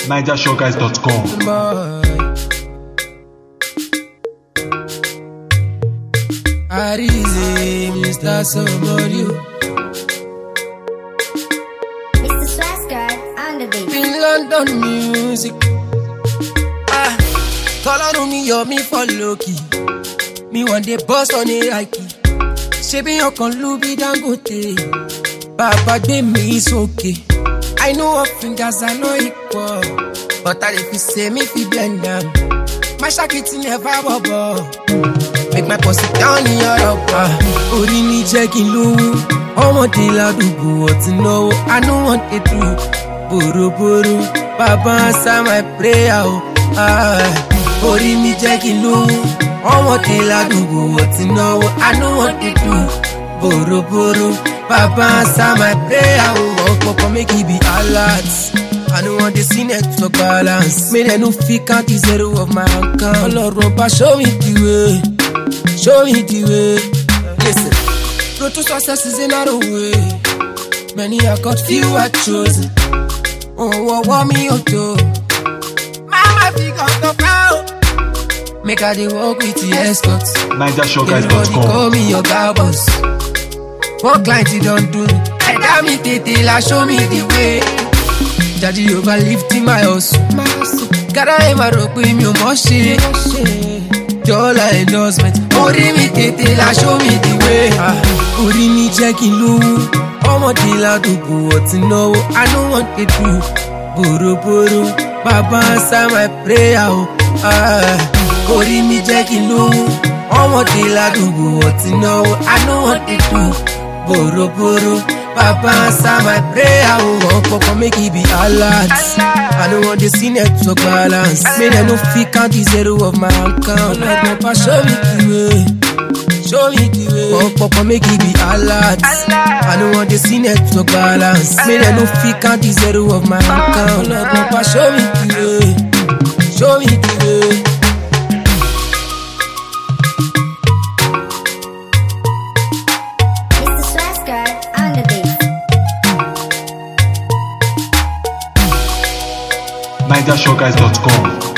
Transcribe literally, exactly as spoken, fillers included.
niger show guys dot com. Arize, Mister Somebody. Mister Swasgar on the beat. In London music. Ah, call on me, yo, me for Loki. Me one day boss on a hike. Shebi yon kon lubi dangote. Baba give me is okay. I know what fingers are no equal, but I if you say me fi blend them. My shakiti never bubble. Make my pussy down in your rubber. Ori mi jẹ́ kí n lówó. Ọmọdé ládùúgbò ọtí náwó. I know what they do. Boroboro. Baba answer my prayer. Oh. Ah. Ori mi jẹ́ kí n lówó. Ọmọdé ládùúgbò ọtí náwó. I know what they do. Boroboro. Baba answer my prayer. Oh. Papa make it be alert. I don't want the scene to balance. May they no fit count the zero of my account. Lord, Papa, show me the way. Show me the way. Listen, road to success is another way. Many I got, few I chosen. Oh, what want me up to? Mama, pick up the phone. Make I dey walk with the escorts. niger show guys dot Everybody call com. me your guy boss. One client you don't do. I tell me tell show me the way. Daddy over lifting my house. Gotta aim a rope with me, moshi. Dollar endorsement. Ori mi tete la show me the way. Ori mi jẹ́ kí n lówó. Ọmọdé ládùúgbò ọtí náwó. I know what they do. Boroboro. Baba answer my prayer. Ah. Ori mi jẹ́ kí n lówó. Ọmọdé ládùúgbò ọtí náwó. I know what they do. Boroboro. Papa answer my prayer. Oh, Papa make it be alert. I don't want the scene to balance. May they no fit count the zero of my account. Lord, Papa show me the way. Show me the way. Oh, Papa make it be alert. I don't want the scene to balance. May they no fit count the zero of my account. Lord, Papa show me the way. Show me the way. Mister Swasgar on the beat. niger show guys dot com.